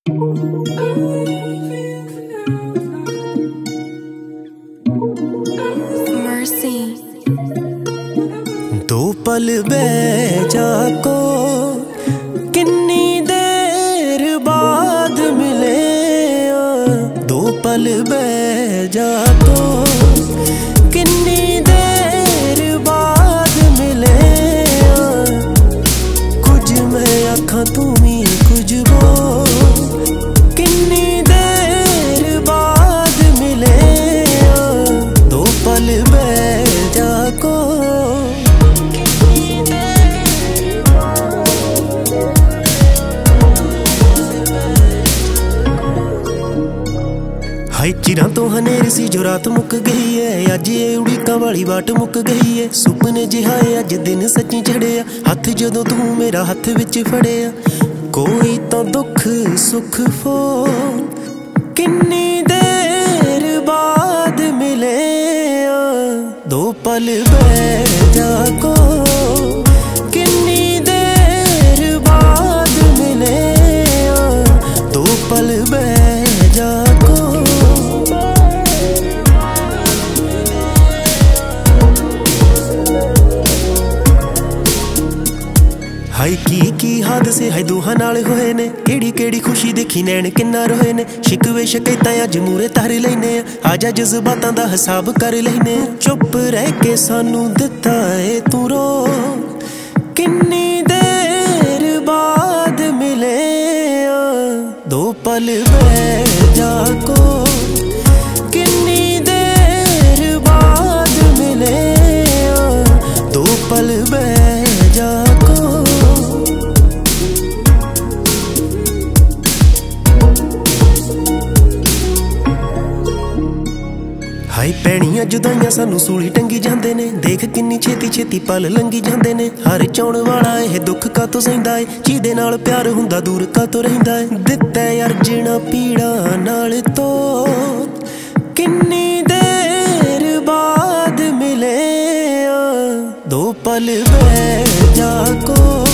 दो पल बैजा को किन्नी देर बाद मिले, दो पल बैजा को किन्नी देर बाद मिले। कुछ मैं आखा तू ही कुछ वो, किन्नी देर बाद मिले, दो पल बैजा को। हाय चिरां तो हनेर सी जो रात मुक गई है, अज ये उड़ीकां वाली बाट मुक गई है। सुपने जिहाए अज दिन सच्ची चढ़िया, हथ जदों तू मेरा हथ विच फड़िया। कोई तो दुख सुख फोन किन्नी देर बाद मिले, दो पल बैजा को किन्नी देर बाद मिले, दो पल बैजा को। हाय की हादसे हाय दोहां नाल होए ने, केड़ी केड़ी खुशी देखी नैन किन्ना रोए ने। शिकवे शिकायतां अज मूरे तार लैने, आजा जज्बातां दा हिसाब कर लैने। चुप रह के सानू दिता है तू रो, किन्नी देर बाद मिले, दो पल बैजा को किन्नी देर बाद मिले, दो पल बैजा को। हाय पैणियां जुदाइयां सानू सूली टंगी जांदे ने, देख किन्नी छेती छेती पल लंघी जांदे ने। हर चाउण वाला यह दुख का तो सहिंदा है, जिहदे नाल प्यार हुंदा दूर का तो रहिंदा है। दित्ता अर्जना पीड़ा नाल तो किन्नी देर बाद मिले, दो पल बैजा को।